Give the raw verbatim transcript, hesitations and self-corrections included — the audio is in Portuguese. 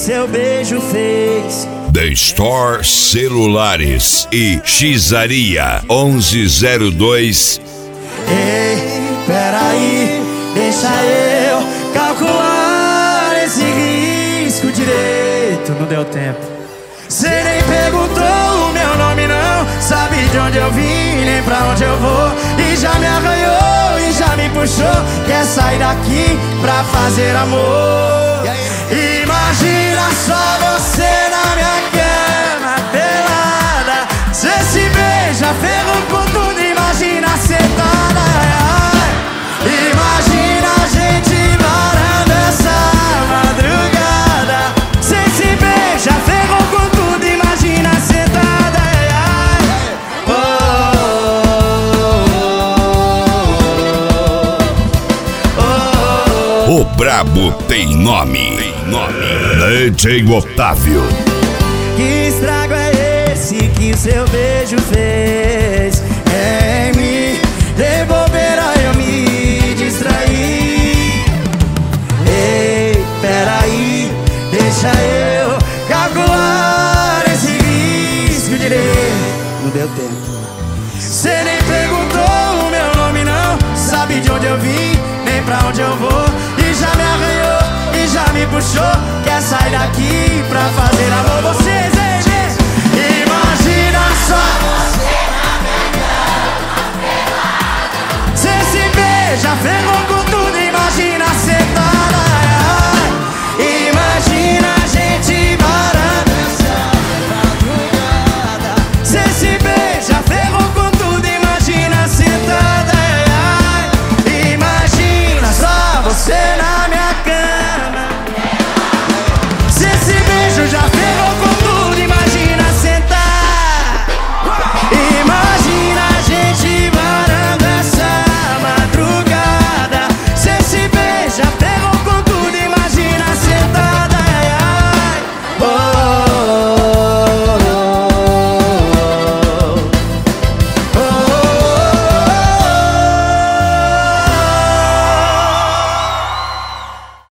seu beijo fez. The Store Celulares e Xizaria onze zero dois. Ei, peraí, deixa eu calcular esse risco direito. Não deu tempo. Cê nem perguntou o meu nome não, sabe de onde eu vim, nem pra onde eu vou. E já me arranhou e já me puxou, quer sair daqui pra fazer amor. Imagina só você na minha cama pelada, cê se beija, ferro com tudo, imagina sentada. Imagina a gente varando essa madrugada, cê se beija, ferro com tudo, imagina sentada. Oh, oh, oh. O brabo tem nome, tem nome. D J Otávio. Que estrago é esse que o seu beijo fez em mim? De bobeira eu me distraí. Ei, peraí, deixa eu calcular esse risco direito. Não deu tempo. Cê nem perguntou o meu nome não, sabe de onde eu vim, nem pra onde eu vou. E já me arranhou e já me puxou, quer sair daqui pra fazer amor. Vocês, hein? Imagina só você na minha cama pelada, cê se beija, ferrou com